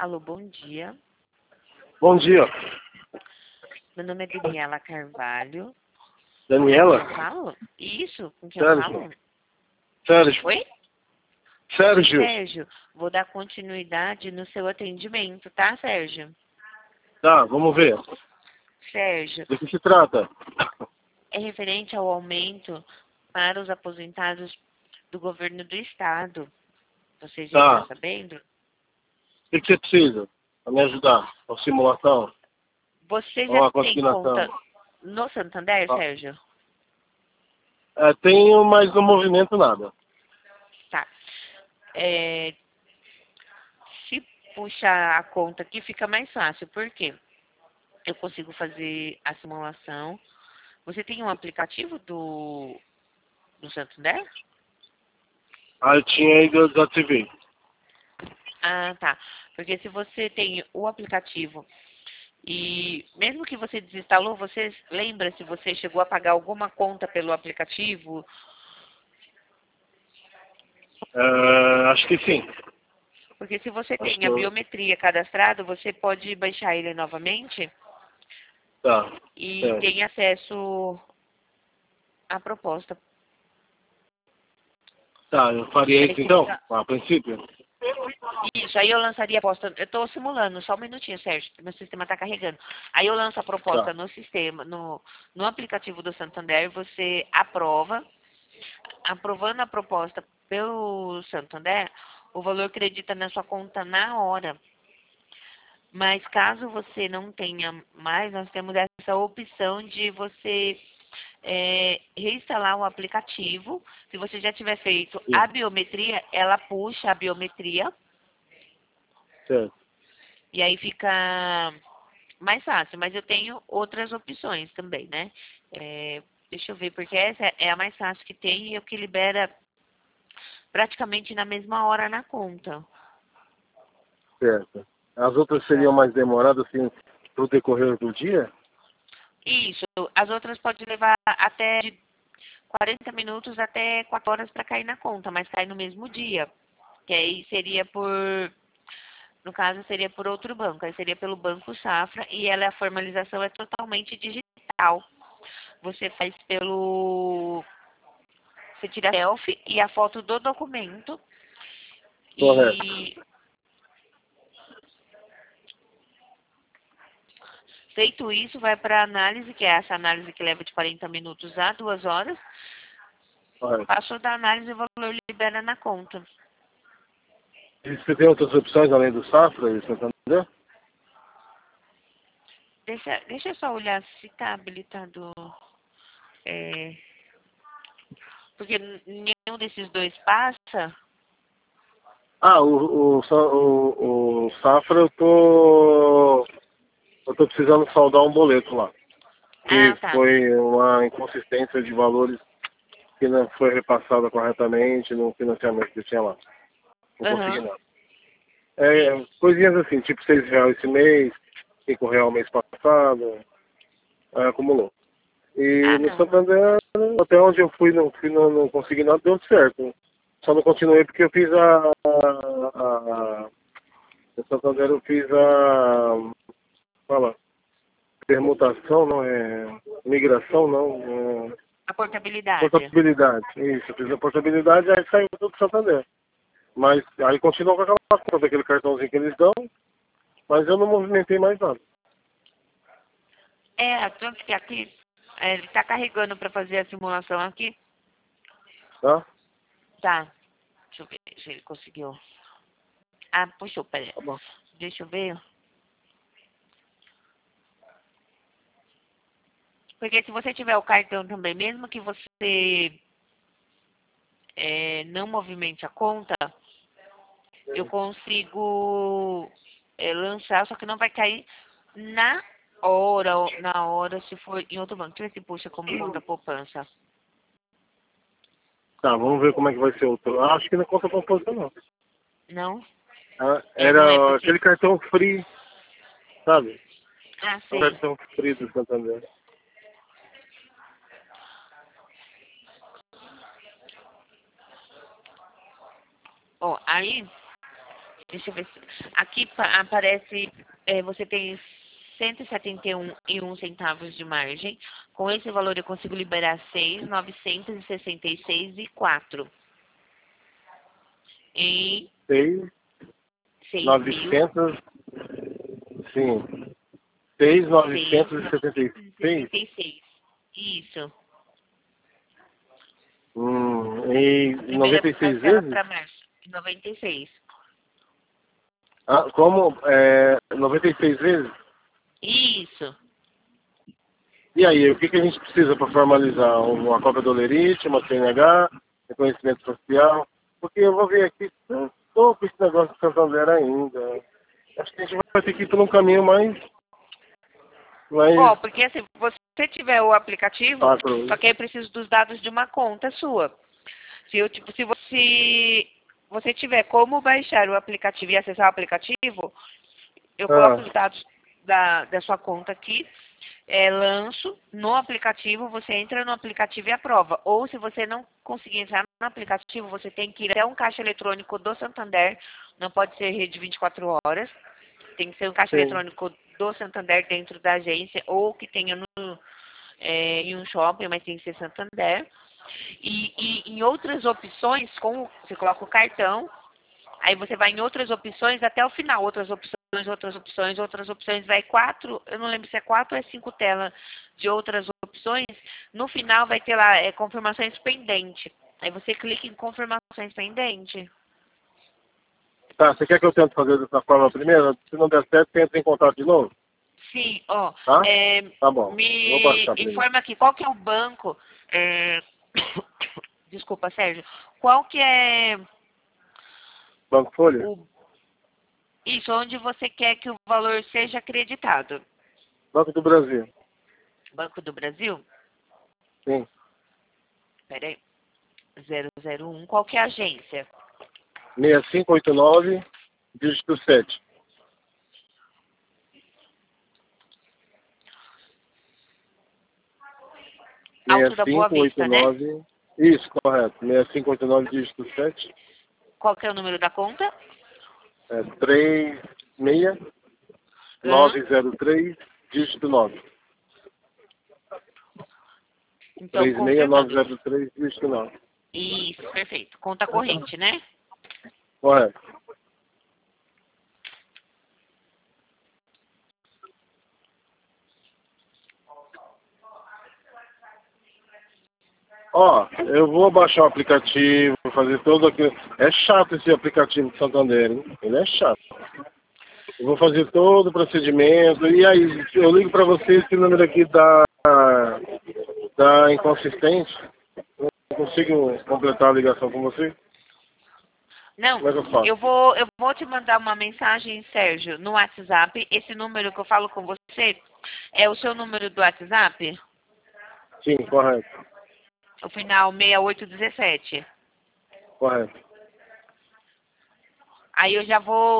Alô, bom dia. Bom dia. Meu nome é Daniela Carvalho. Daniela? Com quem eu falo? Isso, com quem eu Sérgio. falo? Sérgio. Oi? Sérgio. Sérgio, vou dar continuidade no seu atendimento, tá, Sérgio? Tá, vamos ver. Sérgio, Do que se trata? é referente ao aumento para os aposentados do governo do estado. Você já Tá. está sabendo? O que você precisa para me ajudar? A simulação? Você Ou já a tem conta consignação? no Santander, Ah, Sérgio? tenho, mas no movimento nada. Tá. É, se puxar a conta aqui, fica mais fácil. Por quê? Eu consigo fazer a simulação. Você tem um aplicativo do Santander? Eu tinha ido, eu desativei. Ah, tá. Porque se você tem o aplicativo e mesmo que você desinstalou, você lembra se você chegou a pagar alguma conta pelo aplicativo? Acho que sim. Porque se você Acho tem que a eu... biometria cadastrada, você pode baixar ele novamente Tá. e Certo. tem acesso à proposta. Tá, eu faria Aí isso então, fica. a princípio. Isso, aí eu lançaria a proposta. Eu estou simulando, só um minutinho, Sérgio. Meu sistema está carregando. Aí eu lanço a proposta Tá. no sistema, no aplicativo do Santander, você aprova. Aprovando a proposta pelo Santander, o valor acredita na sua conta na hora. Mas caso você não tenha mais, nós temos essa opção de você reinstalar o aplicativo. Se você já tiver feito Sim. a biometria, ela puxa a biometria Certo. e aí fica mais fácil. Mas eu tenho outras opções também, né? Deixa eu ver, porque essa é a mais fácil que tem e é o que libera praticamente na mesma hora na conta. Certo. As outras seriam Então, mais demoradas, assim, pro decorrer do dia? isso. As outras pode levar até de 40 minutos até 4 horas para cair na conta, mas cai no mesmo dia. Que aí seria no caso, seria por outro banco. Aí seria pelo Banco Safra e a formalização é totalmente digital. Você faz você tira a selfie e a foto do documento Correto. e feito isso, vai para análise, que é essa análise que leva de 40 minutos a 2 horas. Correto. Passou da análise, o valor libera na conta. E você tem outras opções além do Safra e Santander? Deixa eu só olhar se está habilitado. é, Porque nenhum desses dois passa. O Safra eu tô precisando saldar um boleto lá. Que Ah, tá. foi uma inconsistência de valores que não foi repassada corretamente no financiamento que tinha lá. Não consegui Aham. nada. Isso. Coisinhas assim, tipo R$ 6 esse mês, R$ 5 mês passado, acumulou. E Ah, no não. Santander, até onde eu fui, não consegui nada, deu certo. Só não continuei porque eu fiz no Santander eu fiz fala, permutação, não é, migração, não, A portabilidade. portabilidade. Isso, eu fiz a portabilidade, aí saiu tudo do Santander. Mas aí continua com aquela conta, aquele cartãozinho que eles dão, mas eu não movimentei mais nada, Tanto que aqui ele está carregando para fazer a simulação aqui. tá? Tá. Deixa eu ver se ele conseguiu. Ah, puxou, peraí. Tá bom. Deixa eu ver. Porque se você tiver o cartão também, mesmo que você não movimente a conta, eu consigo lançar, só que não vai cair na na hora, se for em outro banco. Deixa eu ver se puxa como conta poupança. Tá, vamos ver como é que vai ser outro. Acho que não conta poupança não. Não? Não é Era porque. aquele cartão free, sabe? Ah, O sei. cartão free do Santander. Ó, aí Deixa eu ver se... Aqui aparece, você tem 171,01 centavos de margem. Com esse valor eu consigo liberar 6.966,04. Em 6.900, sim. 6.976. 6.966. Isso. Em Primeira 96 parcela vezes? para março. 96. Ah, como? 96 vezes? Isso. E aí, o que a gente precisa para formalizar? Uma cópia do Olerite, uma CNH, reconhecimento social? Porque eu vou ver aqui, eu estou com esse negócio de Santander ainda. Acho que a gente vai ter que ir por um caminho mais Ó, porque assim, se você tiver o aplicativo, sacro. só que aí eu preciso dos dados de uma conta sua. Se você tiver como baixar o aplicativo e acessar o aplicativo, eu coloco os dados da sua conta aqui, lanço no aplicativo, você entra no aplicativo e aprova. Ou se você não conseguir entrar no aplicativo, você tem que ir até um caixa eletrônico do Santander, não pode ser rede 24 horas, tem que ser um caixa eletrônico do Santander dentro da agência, ou que tenha em um shopping, mas tem que ser Santander. E em outras opções, você coloca o cartão, aí você vai em outras opções até o final, outras opções, vai 4, eu não lembro se é 4 ou é 5 telas de outras opções, no final vai ter lá confirmações pendente. Aí você clica em confirmações pendente. Tá, você quer que eu tente fazer dessa forma primeiro? Se não der certo, entra em contato de novo? Sim, ó. Tá? Tá bom. Me Vou baixar informa aqui, qual que é o banco? Desculpa, Sérgio. Qual que é Banco Folha? isso, onde você quer que o valor seja acreditado? Banco do Brasil. Banco do Brasil? Sim. Peraí. 001. Qual que é a agência? 6589, dígito 7. Alto da Boa Vista, né? 6589. Isso, correto. 6589, dígito 7. Qual que é o número da conta? 36903, dígito 9. Então, confirmando. 36903, dígito 9. Isso, perfeito. Conta corrente, né? Correto. Ó, eu vou baixar o aplicativo, fazer todo aquilo. É chato esse aplicativo de Santander, hein? Ele é chato. Eu vou fazer todo o procedimento. E aí, eu ligo para você, esse número aqui da inconsistente. Não consigo completar a ligação com você? Não, Como é que eu faço? eu vou te mandar uma mensagem, Sérgio, no WhatsApp. Esse número que eu falo com você é o seu número do WhatsApp? Sim, correto. O final 6817. Correto. Aí eu já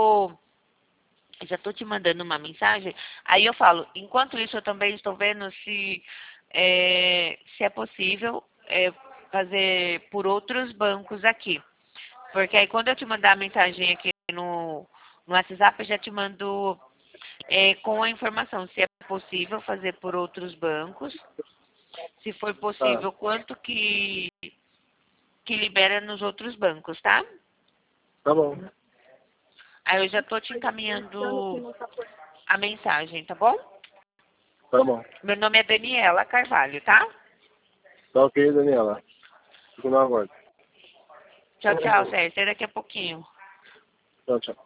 tô te mandando uma mensagem. Aí eu falo, enquanto isso eu também estou vendo se é possível fazer por outros bancos aqui. Porque aí quando eu te mandar a mensagem aqui no WhatsApp, eu já te mando com a informação se é possível fazer por outros bancos. Se for possível, quanto que libera nos outros bancos, tá? Tá bom. Aí eu já tô te encaminhando a mensagem, tá bom? Tá bom. Meu nome é Daniela Carvalho, tá? Tá ok, Daniela. Fico no aguardo. Tchau, tchau, Sérgio. Até daqui a pouquinho. Tchau, tchau.